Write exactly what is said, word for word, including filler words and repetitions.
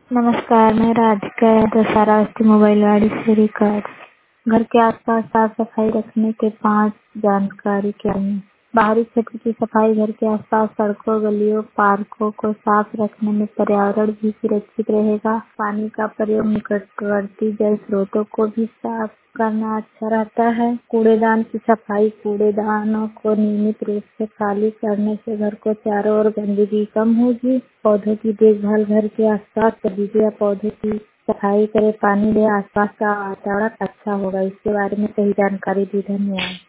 नमस्कार, मैं राधिका दशहरा अस्थि मोबाइल वाड़ी से रिकॉर्ड। घर के आसपास साफ सफाई रखने के पाँच जानकारी क्या है। बाहरी क्षेत्र की सफाई घर के आसपास सड़कों, गलियों, पार्कों को साफ रखने में पर्यावरण भी सुरक्षित रहेगा। पानी का प्रयोग निकटवर्ती जल स्रोतों को भी साफ करना अच्छा रहता है। कूड़ेदान की सफाई, कूड़ेदानों को नियमित रूप से खाली करने से घर को चारों ओर गंदगी कम होगी। पौधों की देखभाल, घर के आसपास बगीचे या पौधों की सफाई करें, पानी दे, आसपास का वातावरण अच्छा होगा। इसके बारे में सही जानकारी दी। धन्यवाद।